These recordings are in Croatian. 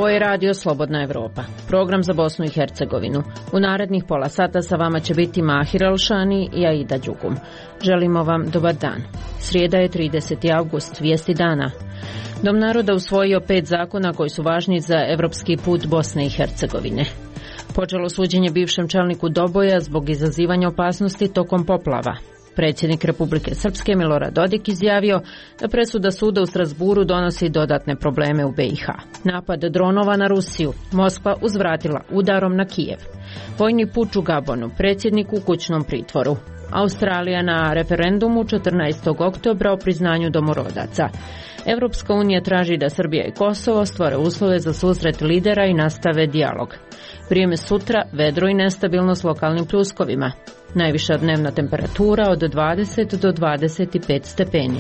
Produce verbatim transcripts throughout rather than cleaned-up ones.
Ovo je radio Slobodna Evropa, program za Bosnu i Hercegovinu. U narednih pola sata sa vama će biti Mahir Alšani i Aida Đugum. Želimo vam dobar dan. Srijeda je trideseti avgust, vijesti dana. Dom naroda usvojio pet zakona koji su važni za evropski put Bosne i Hercegovine. Počelo suđenje bivšem čelniku Doboja zbog izazivanja opasnosti tokom poplava. Predsjednik Republike Srpske Milorad Dodik izjavio da presuda suda u Strasburu donosi dodatne probleme u B i H. Napad dronova na Rusiju, Moskva uzvratila udarom na Kijev. Vojni puč u Gabonu, predsjednik u kućnom pritvoru. Australija na referendumu četrnaestog oktobra o priznanju domorodaca. Europska unija traži da Srbija i Kosovo stvore uslove za susret lidera i nastave dijalog. Vrijeme sutra vedro i nestabilno s lokalnim pljuskovima. Najviša dnevna temperatura od dvadeset do dvadeset pet stepeni.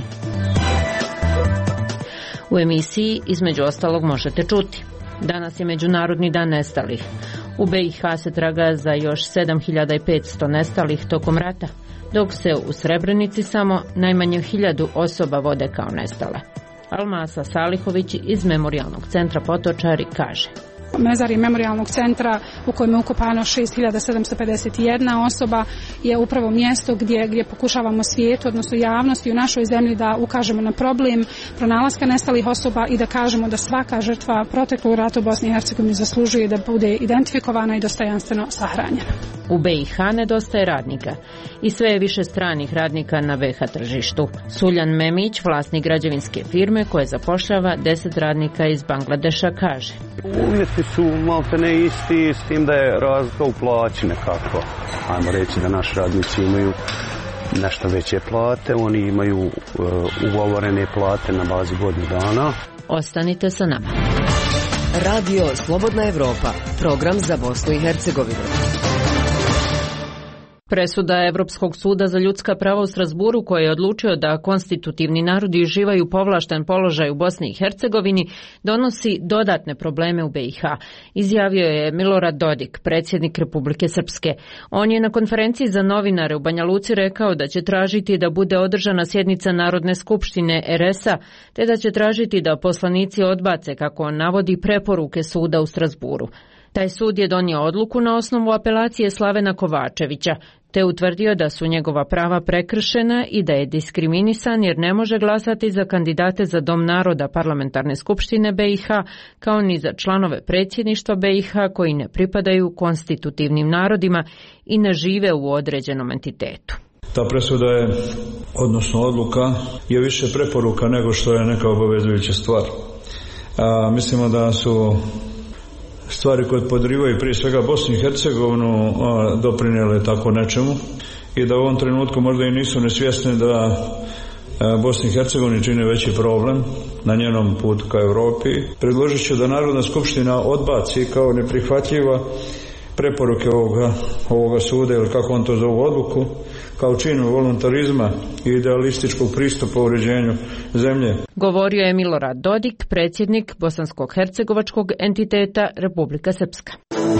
U emisiji između ostalog možete čuti. Danas je Međunarodni dan nestalih. U B i H se traga za još sedam hiljada petsto nestalih tokom rata, dok se u Srebrenici samo najmanje hiljadu osoba vode kao nestale. Almasa Salihović iz Memorijalnog centra Potočari kaže: Mezarij Memorijalnog centra u kojem je ukopano šest hiljada sedamsto pedeset jedna osoba je upravo mjesto gdje, gdje pokušavamo svijetu, odnosno javnosti u našoj zemlji da ukažemo na problem pronalaska nestalih osoba i da kažemo da svaka žrtva proteklog rata u Bosni i Hercegovini zaslužuje da bude identifikovana i dostojanstveno sahranjena. U B i H nedostaje radnika i sve je više stranih radnika na B i H tržištu. Suljan Memić, vlasnik građevinske firme koje zapošljava deset radnika iz Bangladeša, kaže: Uvjeti su maltene isti, s tim da je razlika u plaći nekako. Ajmo reći da naši radnici imaju nešto veće plate, oni imaju uh, ugovorene plate na bazi godinu dana. Ostanite sa nama. Radio Slobodna Evropa, program za Bosnu i Hercegovinu. Presuda Evropskog suda za ljudska prava u Strasburu, koji je odlučio da konstitutivni narodi uživaju povlašten položaj u Bosni i Hercegovini, donosi dodatne probleme u B i H, izjavio je Milorad Dodik, predsjednik Republike Srpske. On je na konferenciji za novinare u Banja Luci rekao da će tražiti da bude održana sjednica Narodne skupštine R S-a, te da će tražiti da poslanici odbace, kako on navodi, preporuke suda u Strasburu. Taj sud je donio odluku na osnovu apelacije Slavena Kovačevića, te utvrdio da su njegova prava prekršena i da je diskriminisan jer ne može glasati za kandidate za Dom naroda Parlamentarne skupštine B i H, kao ni za članove predsjedništva B i H koji ne pripadaju konstitutivnim narodima i ne žive u određenom entitetu. Ta presuda je, odnosno odluka, je više preporuka nego što je neka obavezujuća stvar. A, mislimo da su stvari koje podrivaju prije svega Bosnu i Hercegovinu doprinijele tako nečemu i da u ovom trenutku možda i nisu nesvjesni da Bosni i Hercegovini čini veći problem na njenom putu ka Europi. Predložit ću da Narodna skupština odbaci kao neprihvatljiva preporuke ovoga, ovoga suda, ili kako on to zove, odluku, kao činu voluntarizma i idealističkog pristupa u uređenju zemlje. Govorio je Milorad Dodik, predsjednik bosansko-hercegovačkog entiteta Republika Srpska.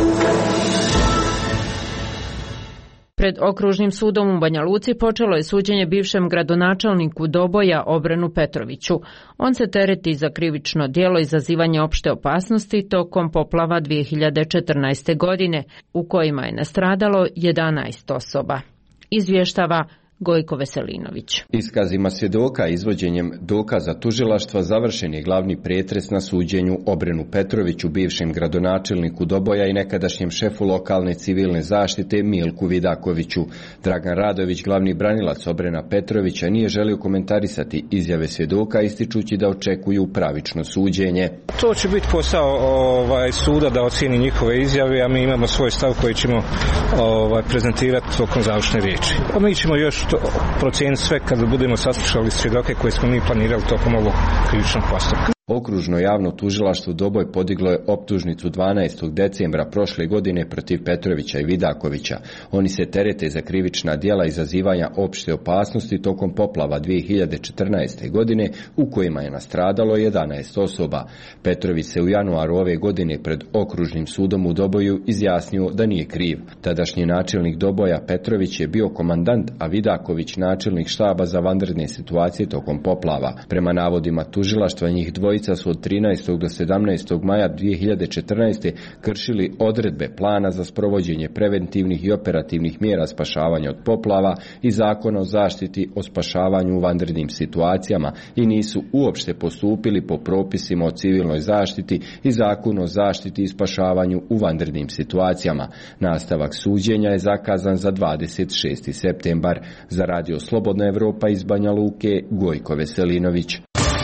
Pred okružnim sudom u Banja Luci počelo je suđenje bivšem gradonačelniku Doboja Obrenu Petroviću. On se tereti za krivično djelo izazivanja opšte opasnosti tokom poplava dvije hiljade četrnaeste. godine, u kojima je nastradalo jedanaest osoba. Izvještava Gojko Veselinović. Iskazima svjedoka i izvođenjem dokaza tužilaštva završen je glavni pretres na suđenju Obrenu Petroviću, bivšem gradonačelniku Doboja i nekadašnjem šefu lokalne civilne zaštite Milku Vidakoviću. Dragan Radović, glavni branilac Obrena Petrovića, nije želio komentarisati izjave svjedoka, ističući da očekuju pravično suđenje. To će biti posao ovaj, suda da ocjeni njihove izjave, a mi imamo svoj stav koji ćemo ovaj, prezentirati tokom završne riječi. A mi ćemo još procijeniti sve kada budemo saslušali svjedoke koje smo mi planirali tokom ovog krivičnog postupka. Okružno javno tužilaštvo Doboj podiglo je optužnicu dvanaestog decembra prošle godine protiv Petrovića i Vidakovića. Oni se terete za krivična djela izazivanja opšte opasnosti tokom poplava dvije hiljade četrnaeste. godine u kojima je nastradalo jedanaest osoba. Petrović se u januaru ove godine pred okružnim sudom u Doboju izjasnio da nije kriv. Tadašnji načelnik Doboja Petrović je bio komandant, a Vidaković načelnik štaba za vanredne situacije tokom poplava. Prema navodima tužilaštva, njih dvoje trojica su od trinaestog do sedamnaestog maja dvije hiljade četrnaeste. kršili odredbe plana za sprovođenje preventivnih i operativnih mjera spašavanja od poplava i Zakona o zaštiti o spašavanju u vanrednim situacijama i nisu uopšte postupili po propisima o civilnoj zaštiti i Zakonu o zaštiti i spašavanju u vanrednim situacijama. Nastavak suđenja je zakazan za dvadeset šesti septembar. Za Radio Slobodna Evropa iz Banja Luke, Gojko Veselinović.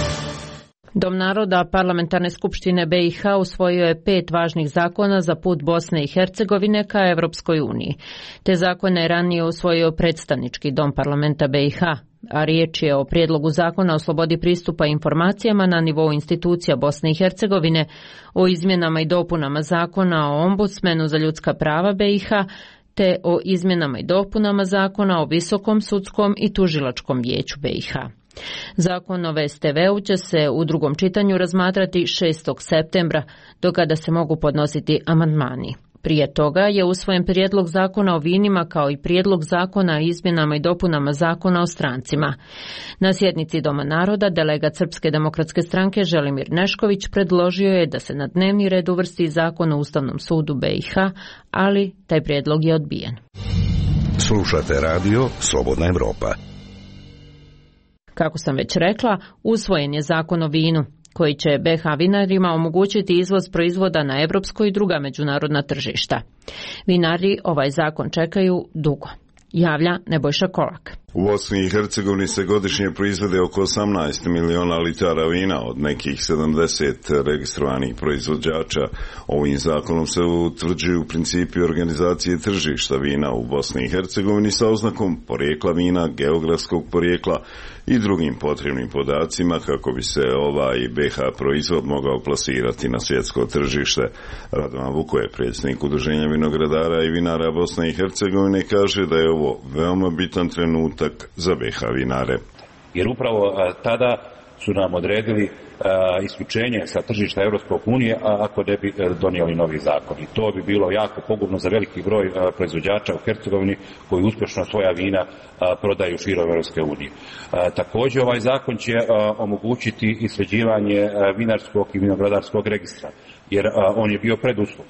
Dom naroda Parlamentarne skupštine B i H usvojio je pet važnih zakona za put Bosne i Hercegovine ka Evropskoj uniji. Te zakone je ranije usvojio predstavnički dom parlamenta B i H, a riječ je o prijedlogu zakona o slobodi pristupa informacijama na nivou institucija Bosne i Hercegovine, o izmjenama i dopunama zakona o ombudsmenu za ljudska prava B i H, te o izmjenama i dopunama zakona o Visokom sudskom i tužilačkom vijeću B i H. Zakon o V S T V-u će se u drugom čitanju razmatrati šestog septembra, do kada se mogu podnositi amandmani. Prije toga je usvojen prijedlog zakona o vinima kao i prijedlog zakona o izmjenama i dopunama zakona o strancima. Na sjednici Doma naroda delegat Srpske demokratske stranke Želimir Nešković predložio je da se na dnevni red uvrsti zakon o Ustavnom sudu B i H, ali taj prijedlog je odbijen. Slušate radio Slobodna Evropa. Kako sam već rekla, usvojen je zakon o vinu, koji će B H vinarima omogućiti izvoz proizvoda na evropsko i druga međunarodna tržišta. Vinari ovaj zakon čekaju dugo. Javlja Nebojša Kolak. U Bosni i Hercegovini se godišnje proizvede oko osamnaest miliona litara vina od nekih sedamdeset registrovanih proizvođača. Ovim zakonom se utvrđuju principi organizacije tržišta vina u Bosni i Hercegovini sa oznakom porijekla vina, geografskog porijekla i drugim potrebnim podacima kako bi se ovaj B H proizvod mogao plasirati na svjetsko tržište. Radovan Vukoje, predsjednik Udruženja vinogradara i vinara Bosne i Hercegovine, kaže da je ovo veoma bitan trenutak za B H vinare. Jer upravo a, tada su nam odredili a, isključenje sa tržišta Europske unije, a ako ne bi a, donijeli novi zakon. I to bi bilo jako pogubno za veliki broj a, proizvođača u Hercegovini koji uspješno svoja vina a, prodaju širom Europske unije. A, također ovaj zakon će a, omogućiti i sređivanje a, vinarskog i vinogradarskog registra, jer a, on je bio preduslov.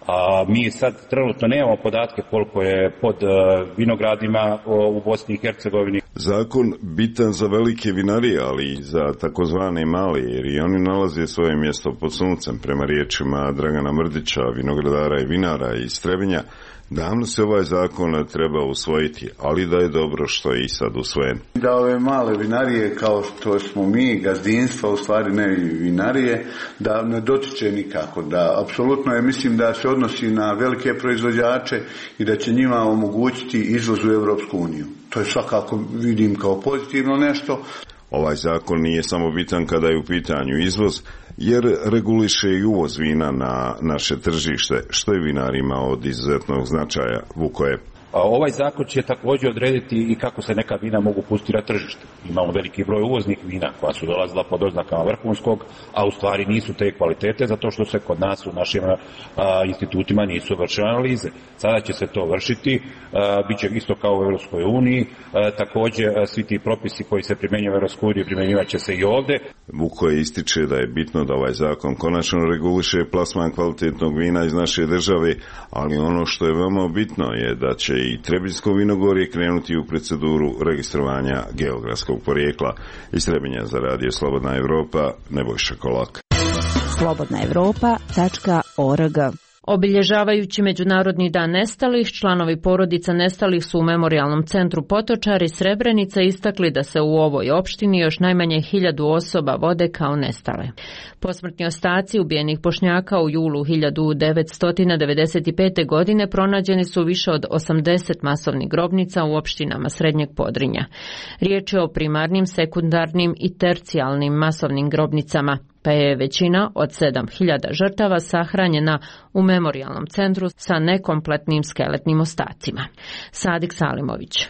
A mi sad trenutno nemamo podatke koliko je pod uh, vinogradima u Bosni i Hercegovini. Zakon bitan za velike vinarije, ali i za takozvane male, jer i oni nalaze svoje mjesto pod suncem. Prema riječima Dragana Mrdića, vinogradara i vinara iz Trebinja, davno se ovaj zakon treba usvojiti, ali da je dobro što je i sad usvojen. Da ove male vinarije, kao što smo mi, gazdinstva, u stvari ne vinarije, da ne dotiče nikako, da apsolutno je, mislim da se odnosi na velike proizvođače i da će njima omogućiti izvoz u Europsku uniju. To je svakako, vidim, kao pozitivno nešto. Ovaj zakon nije samo bitan kada je u pitanju izvoz, jer reguliše i uvoz vina na naše tržište, što je vinarima od izuzetnog značaja. Vukoje. Ovaj zakon će također odrediti i kako se neka vina mogu pustiti na tržište. Imamo veliki broj uvoznih vina koja su dolazila pod oznakama vrhunskog, a u stvari nisu te kvalitete zato što se kod nas u našim a, institutima nisu vršene analize. Sada će se to vršiti, a, bit će isto kao u Europskoj uniji, a, također a, svi ti propisi koji se primjenjuju u Europskoj uniji primjenjivat će se i ovdje. Vukoje ističe da je bitno da ovaj zakon konačno reguliše plasman kvalitetnog vina iz naše države, ali ono što je veoma bitno je da će i Trebinjsko vinogorje krenuti u proceduru registrovanja geografskog porijekla. Iz Trebinja za Radio Slobodna Evropa, Nebojša Kolak. slobodna evropa tačka org. Obilježavajući Međunarodni dan nestalih, članovi porodica nestalih su u Memorijalnom centru Potočari Srebrenica istakli da se u ovoj opštini još najmanje hiljadu osoba vode kao nestale. Posmrtni ostaci ubijenih Bošnjaka u julu hiljadu devetsto devedeset pete. godine pronađeni su više od osamdeset masovnih grobnica u opštinama Srednjeg Podrinja. Riječ je o primarnim, sekundarnim i tercijalnim masovnim grobnicama, pa je većina od sedam hiljada žrtava sahranjena u Memorijalnom centru sa nekompletnim skeletnim ostacima. Sadik Salimović.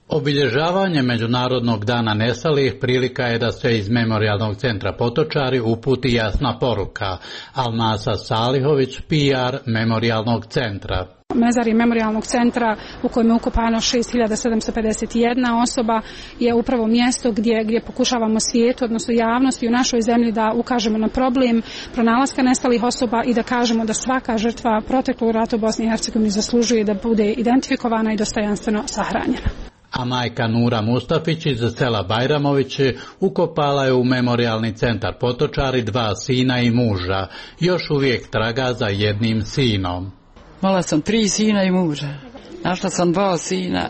Obilježavanje Međunarodnog dana nestalih prilika je da se iz Memorijalnog centra Potočari uputi jasna poruka. Almasa Salihović, P R Memorijalnog centra. Mezarij Memorijalnog centra u kojem je ukopano šest hiljada sedamsto pedeset jedna osoba je upravo mjesto gdje, gdje pokušavamo svijetu, odnosno javnosti u našoj zemlji da ukažemo na problem pronalaska nestalih osoba i da kažemo da svaka žrtva proteklog rata u Bosni i Hercegovini zaslužuje da bude identifikovana i dostojanstveno sahranjena. A majka Nura Mustafić iz sela Bajramovići ukopala je u Memorijalni centar Potočari dva sina i muža. Još uvijek traga za jednim sinom. Imala sam tri sina i muža. Našla sam dva sina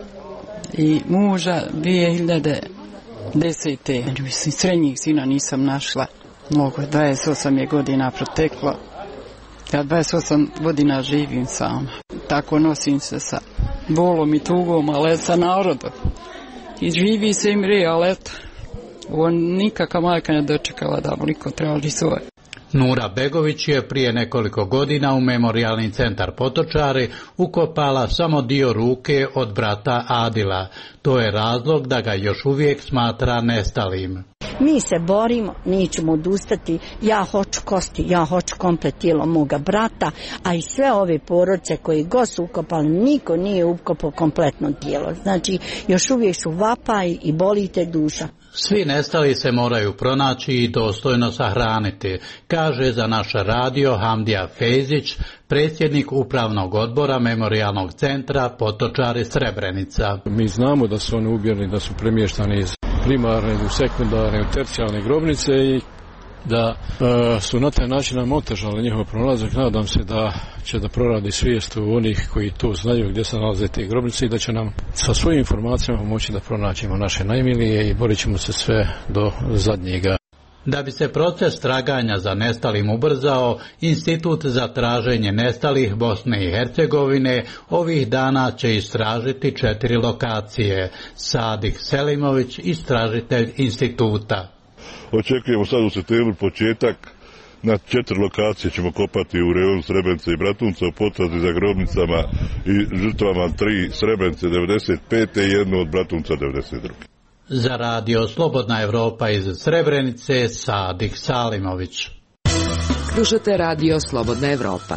i muža dvije hiljade desete. Mislim, srednjih sina nisam našla. Mnogo, dvadeset osam je godina proteklo. Ja dvadeset osam godina živim sama. Tako nosim se sa bolom i tugom, ali sa narodom. I živi se im re, ali eto, on nikakva majka ne dočekala da ovoliko traži svoje. Nura Begović je prije nekoliko godina u Memorijalni centar Potočari ukopala samo dio ruke od brata Adila. To je razlog da ga još uvijek smatra nestalim. Mi se borimo, nećemo odustati, ja hoću kosti, ja hoću komplet tijelo moga brata, a i sve ove porodice koji god su ukopali, niko nije ukopao kompletno tijelo. Znači, još uvijek su vapaji i boli te duša. Svi nestali se moraju pronaći i dostojno sahraniti, kaže za naš radio Hamdija Fejzić, predsjednik upravnog odbora Memorijalnog centra Potočari Srebrenica. Mi znamo da su oni ubijeni, da su premještani iz primarne u sekundarne, u tercijalne grobnice i da e, su na taj način nam otežali njihov pronalazak. Nadam se da će da proradi svijest u onih koji to znaju gdje se nalaze te grobnice i da će nam sa svojim informacijama moći da pronaćemo naše najmilije i borit ćemo se sve do zadnjega. Da bi se proces traganja za nestalim ubrzao, Institut za traženje nestalih Bosne i Hercegovine ovih dana će istražiti četiri lokacije. Sadik Selimović, istražitelj instituta. Očekujemo sad u septembru početak. Na četiri lokacije ćemo kopati u rejonu Srebrenice i Bratunca u potrazi za grobnicama i žrtvama tri Srebrenice devedeset pete i jednu od Bratunca devedeset druge. Za radio Slobodna Evropa iz Srebrenice, Sadik Salimović. Slušate radio Slobodna Evropa.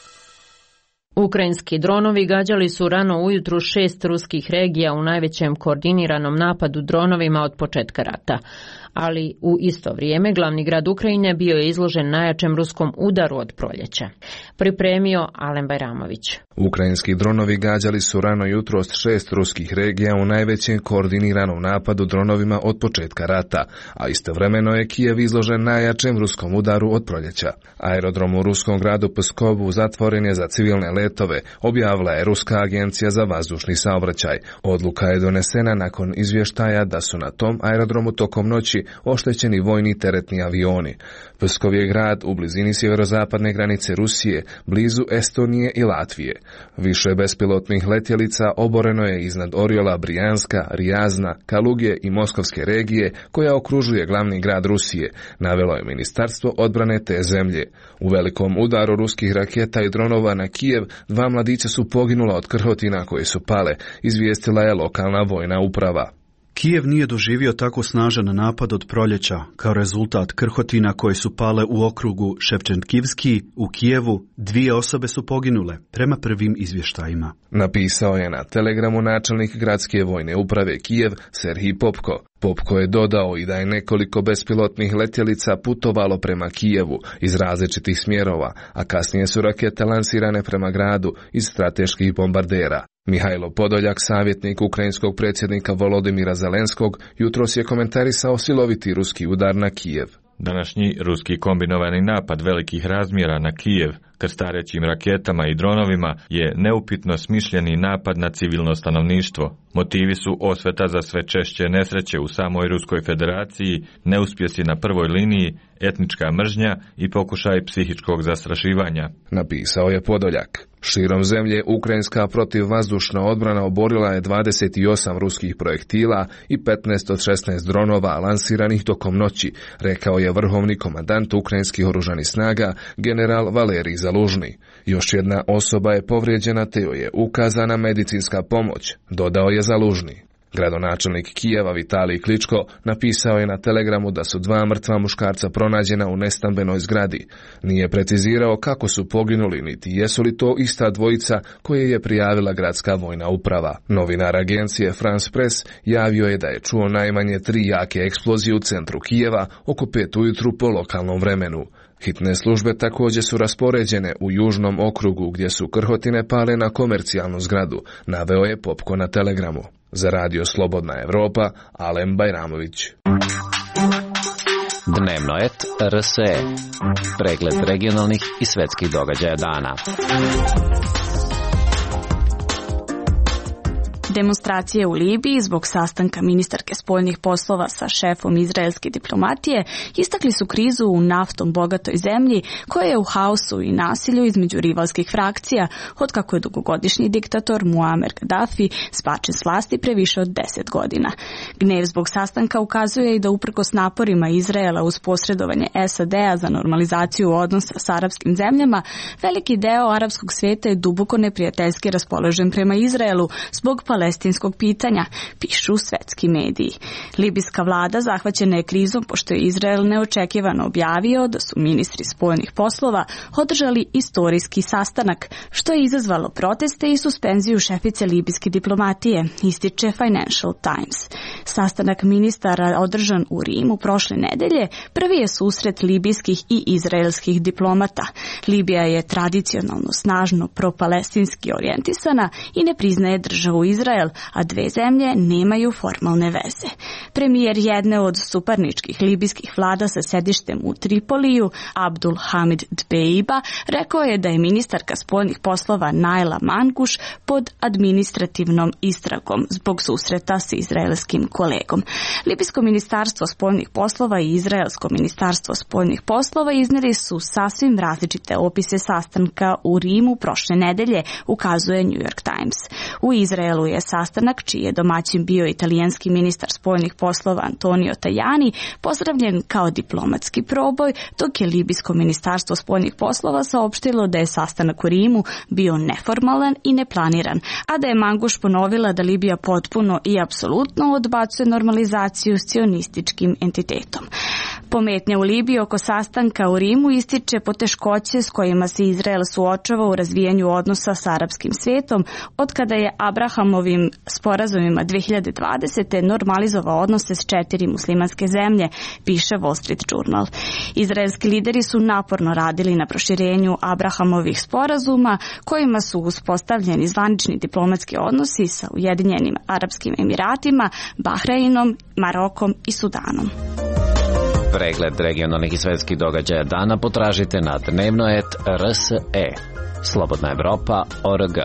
Ukrajinski dronovi gađali su rano ujutru šest ruskih regija u najvećem koordiniranom napadu dronovima od početka rata. Ali u isto vrijeme glavni grad Ukrajine bio je izložen najjačem ruskom udaru od proljeća. Pripremio Alen Bajramović. Ukrajinski dronovi gađali su rano jutros šest ruskih regija u najvećem koordiniranom napadu dronovima od početka rata, a istovremeno je Kijev izložen najjačem ruskom udaru od proljeća. Aerodrom u ruskom gradu Pskovu zatvoren je za civilne letove, objavila je Ruska agencija za vazdušni saobraćaj. Odluka je donesena nakon izvještaja da su na tom aerodromu tokom noći oštećeni vojni teretni avioni. Pskov je grad u blizini sjeverozapadne granice Rusije, blizu Estonije i Latvije. Više bespilotnih letjelica oboreno je iznad Oriola, Brijanska, Rijazna, Kaluge i Moskovske regije koja okružuje glavni grad Rusije, navelo je Ministarstvo odbrane te zemlje. U velikom udaru ruskih raketa i dronova na Kijev dva mladića su poginula od krhotina koje su pale, izvijestila je lokalna vojna uprava. Kijev nije doživio tako snažan napad od proljeća. Kao rezultat krhotina koje su pale u okrugu Ševčenkivski u Kijevu, dvije osobe su poginule, prema prvim izvještajima. Napisao je na Telegramu načelnik gradske vojne uprave Kijev Serhij Popko. Popko je dodao i da je nekoliko bespilotnih letjelica putovalo prema Kijevu iz različitih smjerova, a kasnije su rakete lansirane prema gradu iz strateških bombardera. Mihajlo Podoljak, savjetnik ukrajinskog predsjednika Volodimira Zelenskog, jutros je komentarisao siloviti ruski udar na Kijev. Današnji ruski kombinovani napad velikih razmjera na Kijev krstarećim raketama i dronovima je neupitno smišljeni napad na civilno stanovništvo. Motivi su osveta za sve češće nesreće u samoj Ruskoj federaciji, neuspjesi na prvoj liniji, etnička mržnja i pokušaj psihičkog zastrašivanja, napisao je Podoljak. Širom zemlje ukrajinska protivvazdušna odbrana oborila je dvadeset osam ruskih projektila i petnaest od šesnaest dronova lansiranih tokom noći, rekao je vrhovni komandant ukrajinskih oružanih snaga general Valerij Zalužni. Još jedna osoba je povrijeđena te joj je ukazana medicinska pomoć, dodao je Zalužni. Gradonačelnik Kijeva Vitalij Kličko napisao je na telegramu da su dva mrtva muškarca pronađena u nestambenoj zgradi. Nije precizirao kako su poginuli, niti jesu li to ista dvojica koje je prijavila gradska vojna uprava. Novinar agencije France Press javio je da je čuo najmanje tri jake eksplozije u centru Kijeva oko pet ujutru po lokalnom vremenu. Hitne službe također su raspoređene u južnom okrugu gdje su krhotine pale na komercijalnu zgradu, naveo je Popko na telegramu. Za radio Slobodna Evropa, Alem Bajramović. Dnevno et R S E. Pregled regionalnih i svetskih događaja dana. Demonstracije u Libiji zbog sastanka ministarke spoljnih poslova sa šefom izraelske diplomatije istakli su krizu u naftom bogatoj zemlji koja je u haosu i nasilju između rivalskih frakcija od kako je dugogodišnji diktator Muammar Gaddafi zbačen s vlasti pre više od deset godina. Gnev zbog sastanka ukazuje i da uprkos naporima Izraela uz posredovanje S A D-a za normalizaciju odnosa s arapskim zemljama, veliki deo arapskog sveta je duboko neprijateljski raspoložen prema Izraelu zbog palestinskog pitanja, pišu svetski mediji. Libijska vlada zahvaćena je krizom pošto je Izrael neočekivano objavio da su ministri spoljnih poslova održali istorijski sastanak, što je izazvalo proteste i suspenziju šefice libijske diplomatije, ističe Financial Times. Sastanak ministara održan u Rimu prošle nedelje prvi je susret libijskih i izraelskih diplomata. Libija je tradicionalno snažno propalestinski orijentisana i ne priznaje državu Izrael, a dve zemlje nemaju formalne veze. Premijer jedne od suparničkih libijskih vlada sa sedištem u Tripoliju, Abdul Hamid Dbeiba, rekao je da je ministarka spoljnih poslova Naila Manguš pod administrativnom istragom zbog susreta s izraelskim kolegom. Libijsko ministarstvo spoljnih poslova i Izraelsko ministarstvo spoljnih poslova iznijeli su sasvim različite opise sastanka u Rimu prošle nedelje, ukazuje New York Times. U Izraelu je sastanak, čiji je domaćin bio italijanski ministar spoljnih poslova Antonio Tajani, pozdravljen kao diplomatski proboj, dok je libijsko ministarstvo spoljnih poslova saopštilo da je sastanak u Rimu bio neformalan i neplaniran, a da je Manguš ponovila da Libija potpuno i apsolutno odbacuje normalizaciju s cionističkim entitetom. Pometnja u Libiji oko sastanka u Rimu ističe poteškoće s kojima se Izrael suočava u razvijanju odnosa s arapskim svijetom, od kada je Abrahamovim sporazumima dve hiljade dvadesete normalizovao odnose s četiri muslimanske zemlje, piše Wall Street Journal. Izraelski lideri su naporno radili na proširenju Abrahamovih sporazuma, kojima su uspostavljeni zvanični diplomatski odnosi sa Ujedinjenim Arapskim Emiratima, Bahreinom, Marokom i Sudanom. Pregled regionalnih i svetskih događaja dana potražite na dnevno et R S E. Slobodna Evropa, O R G.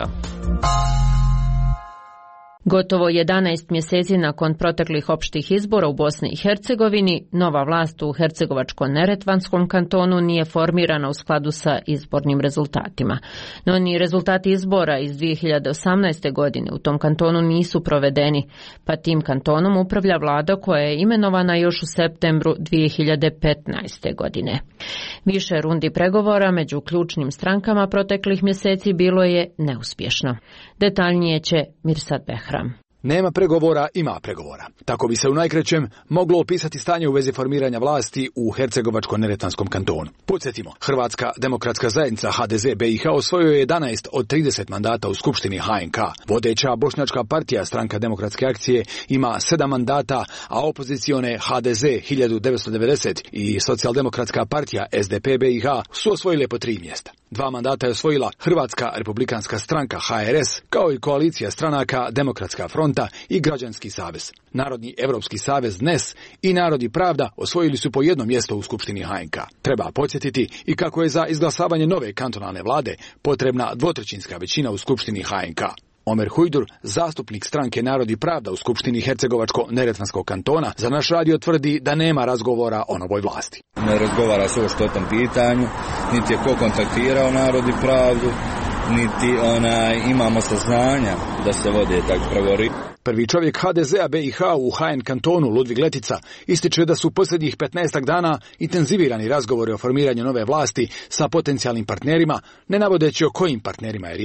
Gotovo jedanaest mjeseci nakon proteklih opštih izbora u Bosni i Hercegovini, nova vlast u Hercegovačko-neretvanskom kantonu nije formirana u skladu sa izbornim rezultatima. No ni rezultati izbora iz dvije hiljade osamnaeste. godine u tom kantonu nisu provedeni, pa tim kantonom upravlja vlada koja je imenovana još u septembru dvije hiljade petnaeste. godine. Više rundi pregovora među ključnim strankama proteklih mjeseci bilo je neuspješno. Detaljnije će Mirsad Behram. Nema pregovora, ima pregovora. Tako bi se u najkraćem moglo opisati stanje u vezi formiranja vlasti u Hercegovačko-neretvanskom kantonu. Podsjetimo, Hrvatska demokratska zajednica H D Z B i H osvojio je jedanaest od trideset mandata u Skupštini H N K. Vodeća bošnjačka partija Stranka demokratske akcije ima sedam mandata, a opozicione H D Z hiljadu devetsto devedeset i Socijaldemokratska partija S D P B i H su osvojile po tri mjesta. Dva mandata je osvojila Hrvatska republikanska stranka H R S, kao i koalicija stranaka Demokratska fronta i Građanski savez. Narodni evropski savez N E S i Narod i pravda osvojili su po jedno mjesto u Skupštini H N K. Treba podsjetiti i kako je za izglasavanje nove kantonalne vlade potrebna dvotrećinska većina u Skupštini H N K. Omer Hujdur, zastupnik stranke Narod i pravda u Skupštini Hercegovačko-neretvanskog kantona, za naš radio tvrdi da nema razgovora o novoj vlasti. Ne razgovara se uopšte o tom pitanju, niti je ko kontaktirao Narod i pravdu, niti onaj, imamo saznanja da se vode takvi pregovori. Prvi čovjek H D Z-a B i H u H N kantonu, Ludvig Letica, ističe da su posljednjih petnaestak dana intenzivirani razgovori o formiranju nove vlasti sa potencijalnim partnerima, ne navodeći o kojim partnerima je riječ.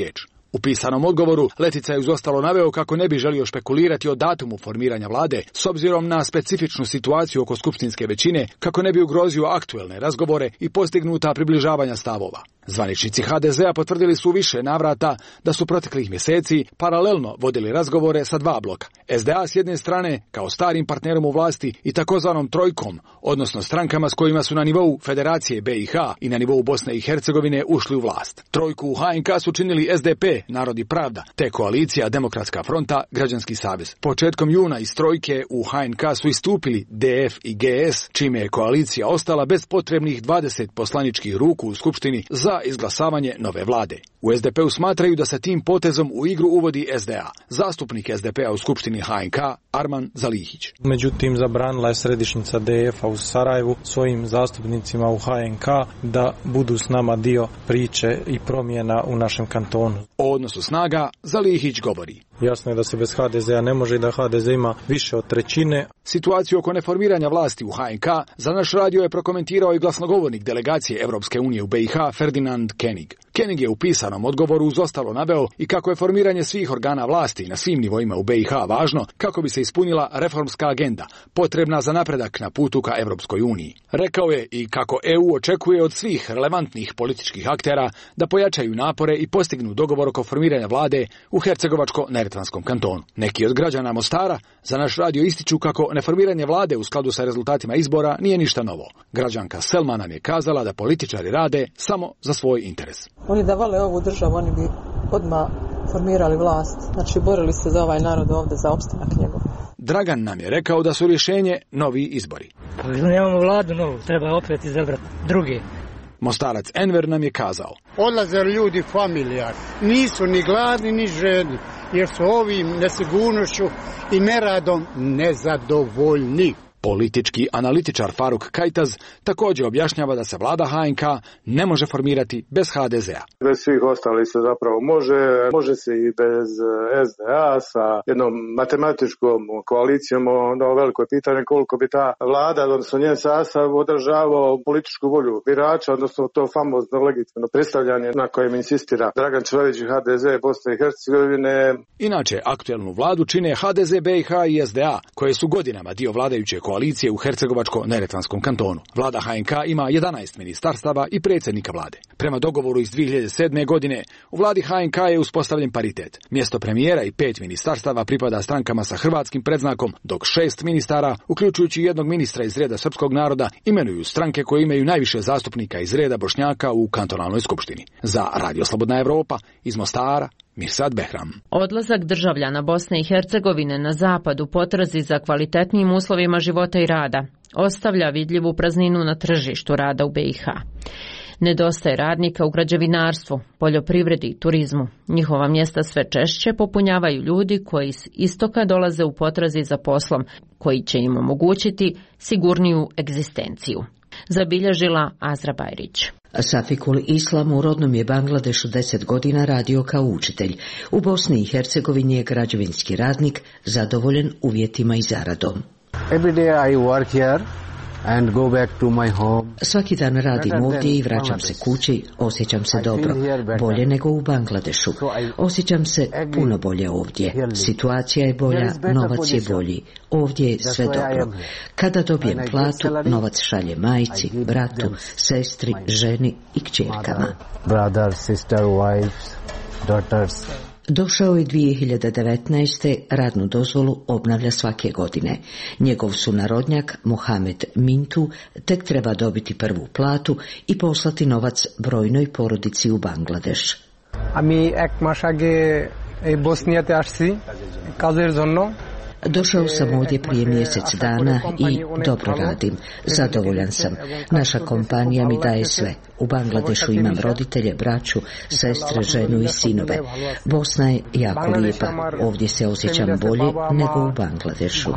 U pisanom odgovoru Letica je uz ostalo naveo kako ne bi želio špekulirati o datumu formiranja vlade s obzirom na specifičnu situaciju oko skupštinske većine, kako ne bi ugrozio aktuelne razgovore i postignuta približavanja stavova. Zvaničnici ha de zea potvrdili su više navrata da su proteklih mjeseci paralelno vodili razgovore sa dva bloka. es de a s jedne strane kao starim partnerom u vlasti i takozvanom trojkom, odnosno strankama s kojima su na nivou Federacije be i ha i na nivou Bosne i Hercegovine ušli u vlast. Trojku u ha en ka su činili es de pe, Narod i pravda, te koalicija Demokratska fronta, Građanski savez. Početkom juna iz trojke u ha en ka su istupili de ef i ge es, čime je koalicija ostala bez potrebnih dvadeset poslaničkih ruku u Skupštini za izglasavanje nove vlade. U es de pe u smatraju da se tim potezom u igru uvodi es de a. Zastupnik es de pe a u Skupštini ha en ka Arman Zalihić. Međutim, zabranila je središnjica de ef a u Sarajevu svojim zastupnicima u ha en ka da budu s nama dio priče i promjena u našem kantonu. O odnosu snaga Zalihić govori. Jasno je da se bez ha de zea ne može i da ha de ze ima više od trećine. Situaciju oko neformiranja vlasti u ha en ka za naš radio je prokomentirao i glasnogovornik delegacije Evropske unije u be i ha Ferdinand Kenig. Kenig je u pisanom odgovoru uz ostalo naveo i kako je formiranje svih organa vlasti na svim nivoima u be i ha važno kako bi se ispunila reformska agenda potrebna za napredak na putu ka Evropskoj uniji. Rekao je i kako e u očekuje od svih relevantnih političkih aktera da pojačaju napore i postignu dogovor oko formiranja vlade u Hercegovačko-Neretvanskom kantonu. Neki od građana Mostara za naš radio ističu kako neformiranje vlade u skladu sa rezultatima izbora nije ništa novo. Građanka Selma nam je kazala da političari rade samo za svoj interes. Oni da vole ovu državu, oni bi odmah formirali vlast. Znači, borili se za ovaj narod ovdje, za opstanak njegov. Dragan nam je rekao da su rješenje novi izbori. Nemamo vladu novu, treba opet izabrati drugi. Mostarac Enver nam je kazao. Odlaze ljudi familijar, nisu ni gladni ni žedni, jer su ovim nesigurnošću i neradom nezadovoljni. Politički analitičar Faruk Kajtaz također objašnjava da se vlada ha en ka ne može formirati bez ha de zea. Bez svih ostalih se zapravo može, može se i bez es de a sa jednom matematičkom koalicijom. Onda veliko je pitanje koliko bi ta vlada, odnosno njen sastav, održavao političku volju birača, odnosno to famozno legitimno predstavljanje na kojem insistira Dragan Čović i ha de ze Bosne i Hercegovine. Inače, aktuelnu vladu čine ha de ze, be i ha i es de a, koje su godinama dio vladajuće koalicije u Hercegovačko-Neretvanskom kantonu. Vlada ha en ka ima jedanaest ministarstava i predsjednika vlade. Prema dogovoru iz dvije hiljade sedme. godine, u vladi ha en ka je uspostavljen paritet. Mjesto premijera i pet ministarstava pripada strankama sa hrvatskim predznakom, dok šest ministara, uključujući jednog ministra iz reda srpskog naroda, imenuju stranke koje imaju najviše zastupnika iz reda Bošnjaka u kantonalnoj skupštini. Za Radio Slobodna Evropa iz Mostara, Mirsad Behram. Odlazak državljana Bosne i Hercegovine na zapad u potrazi za kvalitetnijim uslovima života i rada ostavlja vidljivu prazninu na tržištu rada u be i ha. Nedostaje radnika u građevinarstvu, poljoprivredi i turizmu. Njihova mjesta sve češće popunjavaju ljudi koji s istoka dolaze u potrazi za poslom, koji će im omogućiti sigurniju egzistenciju. Zabilježila Azra Bajrić. Safikul Islam u rodnom je Bangladešu deset godina radio kao učitelj. U Bosni i Hercegovini je građevinski radnik, zadovoljen uvjetima i zaradom. Every day I work here and go back to my home. Svaki dan radim ovdje i vraćam se kući, osjećam se dobro, bolje nego u Bangladešu. Osjećam se puno bolje ovdje. Situacija je bolja, novac je bolji. Ovdje je sve dobro. Kada dobijem platu, novac šalje majci, bratu, sestri, ženi i kćerkama. Brother, sister, wives, daughters. Došao je dvije hiljade devetnaeste. radnu dozvolu obnavlja svake godine. Njegov sunarodnjak Mohamed Mintu tek treba dobiti prvu platu i poslati novac brojnoj porodici u Bangladeš. Ami ek mas age ei Bosnijate asci kazer jonno. Došao sam ovdje prije mjesec dana i dobro radim. Zadovoljan sam. Naša kompanija mi daje sve. U Bangladešu imam roditelje, braću, sestre, ženu i sinove. Bosna je jako lijepa. Ovdje se osjećam bolje nego u Bangladešu.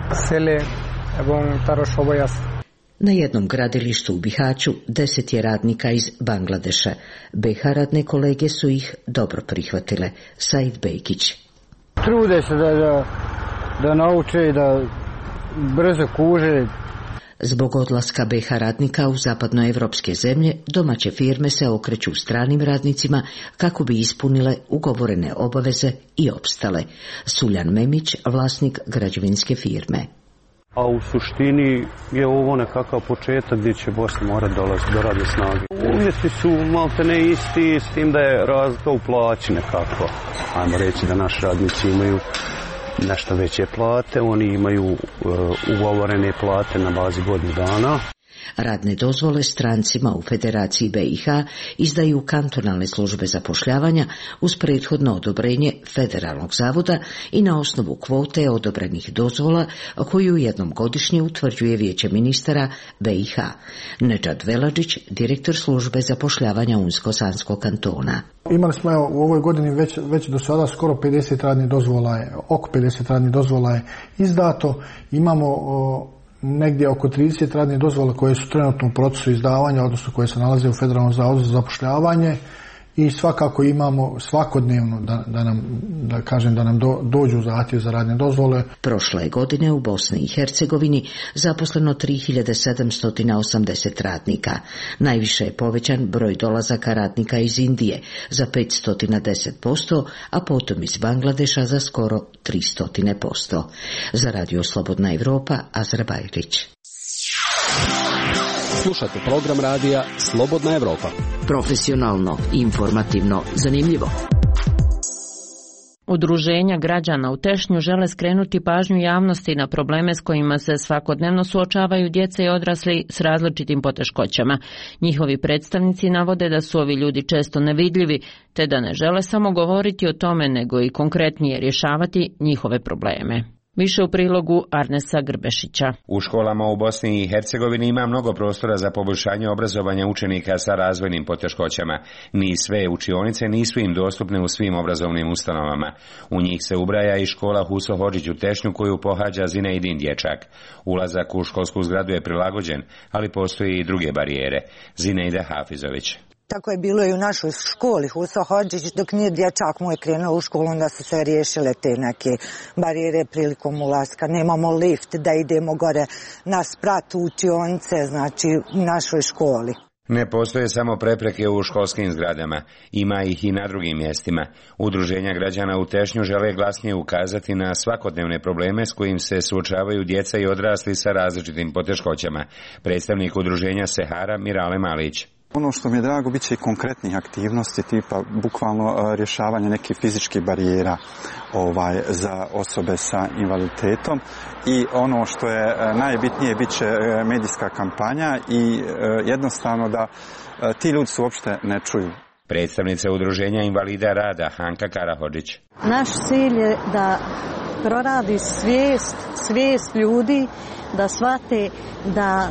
Na jednom gradilištu u Bihaću deset je radnika iz Bangladeša. be i ha radne kolege su ih dobro prihvatile. Said Bejkić. Trude se da, da, da nauče, da brzo kuže. Zbog odlaska be ha radnika u zapadnoevropske zemlje, domaće firme se okreću stranim radnicima kako bi ispunile ugovorene obaveze i opstale. Suljan Memić, vlasnik građevinske firme. A u suštini je ovo nekakav početak gdje će Bosna morati dolaziti do radne snage. Uvjeti su malte ne isti, s tim da je razlika u plaći nekako. Ajmo reći da naši radnici imaju nešto veće plate, oni imaju uh, ugovorene plate na bazi godinu dana. Radne dozvole strancima u Federaciji be i ha izdaju kantonalne službe zapošljavanja uz prethodno odobrenje Federalnog zavoda i na osnovu kvote odobrenih dozvola koju jednom godišnje utvrđuje Vijeće ministara be i ha. Nedžad Veladžić, direktor službe zapošljavanja Unsko-Sanskog kantona. Imali smo evo, u ovoj godini već, već do sada skoro pedeset radnih dozvola, je, oko pedeset radnih dozvola je izdato. Imamo o, negdje oko trideset radnih dozvola koje su trenutno u procesu izdavanja, odnosno koje se nalaze u Federalnom zavodu za zapošljavanje i svakako imamo svakodnevno da, da nam, da kažem, da nam do, dođu zahtjev za radne dozvole. Prošle godine u Bosni i Hercegovini zaposleno tri hiljade sedamsto osamdeset radnika. Najviše je povećan broj dolazaka radnika iz Indije za petsto deset posto, a potom iz Bangladeša za skoro tristo posto. Za Radio Slobodna Evropa, Azra Bajrić. Slušate program radija Slobodna Evropa. Profesionalno, informativno, zanimljivo. Udruženja građana u Tešnju žele skrenuti pažnju javnosti na probleme s kojima se svakodnevno suočavaju djeca i odrasli s različitim poteškoćama. Njihovi predstavnici navode da su ovi ljudi često nevidljivi, te da ne žele samo govoriti o tome, nego i konkretnije rješavati njihove probleme. Više u prilogu Arnesa Grbešića. U školama u Bosni i Hercegovini ima mnogo prostora za poboljšanje obrazovanja učenika sa razvojnim poteškoćama. Ni sve učionice nisu im dostupne u svim obrazovnim ustanovama. U njih se ubraja i škola Huso Hodžić u Tešnju koju pohađa Zinejdin dječak. Ulazak u školsku zgradu je prilagođen, ali postoji i druge barijere. Zineida Hafizović. Tako je bilo i u našoj školi Huso Hodžić, dok nije dječak moj krenuo u školu, onda su se riješile te neke barijere prilikom ulaska. Nemamo lift da idemo gore na sprat u učionice, znači u našoj školi. Ne postoje samo prepreke u školskim zgradama, ima ih i na drugim mjestima. Udruženja građana u Tešnju žele glasnije ukazati na svakodnevne probleme s kojim se suočavaju djeca i odrasli sa različitim poteškoćama. Predstavnik udruženja Sehara Mirale Malić. Ono što mi je drago, bit će i konkretnih aktivnosti tipa bukvalno rješavanje nekih fizičkih barijera ovaj, za osobe sa invaliditetom i ono što je najbitnije bit će medijska kampanja i jednostavno da ti ljudi se uopšte ne čuju. Predstavnica udruženja invalida rada Hanka Karahodžić. Naš cilj je da proradi svijest, svijest ljudi, da shvate da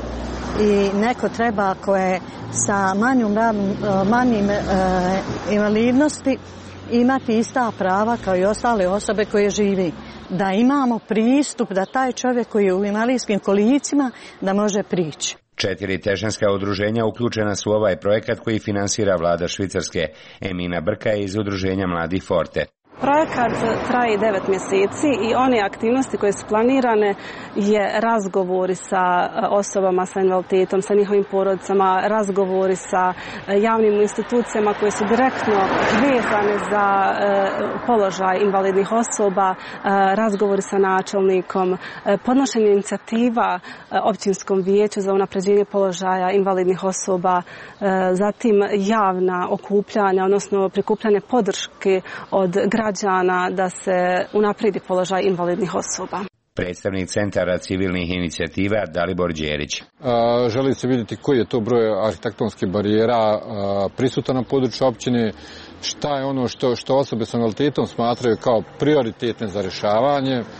i neko treba koje sa manjom, manjim e, invalidnosti imati ista prava kao i ostale osobe koje živi. Da imamo pristup da taj čovjek koji je u invalidskim kolicima da može prići. Četiri tešnjanska udruženja uključena su u ovaj projekat koji finansira vlada Švicarske. Emina Brka je iz udruženja Mladi Forte. Projekat traje devet mjeseci i one aktivnosti koje su planirane je razgovori sa osobama sa invaliditetom, sa njihovim porodicama, razgovori sa javnim institucijama koje su direktno vezane za položaj invalidnih osoba, razgovori sa načelnikom, podnošenje inicijativa općinskom vijeću za unapređenje položaja invalidnih osoba, zatim javna okupljanja, odnosno prikupljanje podrške od građana da se unaprijedi položaj invalidnih osoba. Predstavnik Centara civilnih inicijativa Dalibor Đerić. Želi se vidjeti koji je to broj arhitektonskih barijera prisutan na području općine, šta je ono što, što osobe s invaliditetom smatraju kao prioritetne za rješavanje. E,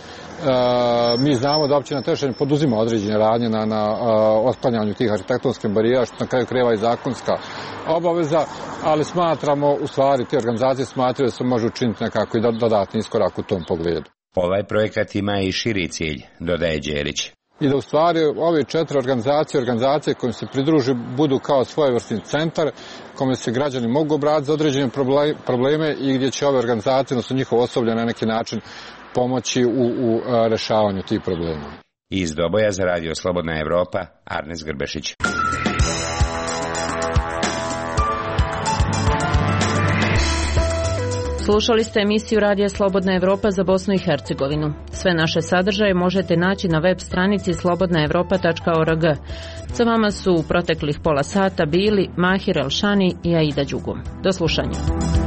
mi znamo da općina Tešnje poduzima određene radnje na, na otklanjanju tih arhitektonskih barijera, što na kraju krajeva i zakonska obaveza, ali smatramo, u stvari, te organizacije smatraju da se može učiniti nekako i dodatni iskorak u tom pogledu. Ovaj projekat ima i širi cilj, dodaje Đerić. I da u stvari ove četiri organizacije, organizacije kojim se pridruži budu kao svojevrsni centar kome se građani mogu obratiti za određene probleme i gdje će ove organizacije, odnosno njihovo osoblje na neki način pomoći u, u rješavanju tih problema. Iz Doboja za Radio Slobodna Evropa, Arnes Grbešić. Slušali ste emisiju Radija Slobodna Evropa za Bosnu i Hercegovinu. Sve naše sadržaje možete naći na web stranici slobodna evropa tačka org. Sa vama su u proteklih pola sata bili Mahir Elšani i Aida Đugum. Do slušanja.